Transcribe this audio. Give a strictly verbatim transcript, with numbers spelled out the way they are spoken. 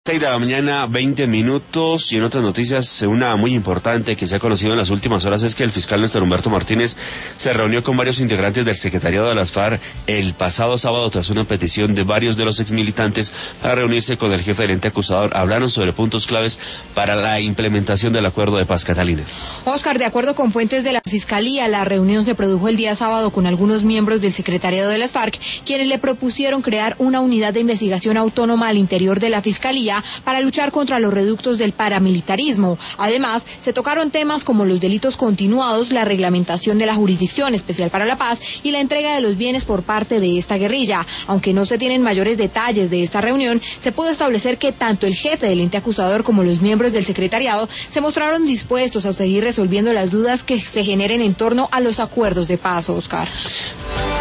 seis de la mañana, veinte minutos, y en otras noticias, una muy importante que se ha conocido en las últimas horas es que el fiscal Néstor Humberto Martínez se reunió con varios integrantes del secretariado de las FARC el pasado sábado tras una petición de varios de los exmilitantes a reunirse con el jefe del ente acusador. Hablaron sobre puntos claves para la implementación del acuerdo de paz. Catalina. Oscar, de acuerdo con fuentes de la Fiscalía, la reunión se produjo el día sábado con algunos miembros del secretariado de las FARC, quienes le propusieron crear una unidad de investigación autónoma al interior de la Fiscalía para luchar contra los reductos del paramilitarismo. Además, se tocaron temas como los delitos continuados, la reglamentación de la Jurisdicción Especial para la Paz y la entrega de los bienes por parte de esta guerrilla. Aunque no se tienen mayores detalles de esta reunión, se pudo establecer que tanto el jefe del ente acusador como los miembros del secretariado se mostraron dispuestos a seguir resolviendo las dudas que se generen en torno a los acuerdos de paz, Oscar.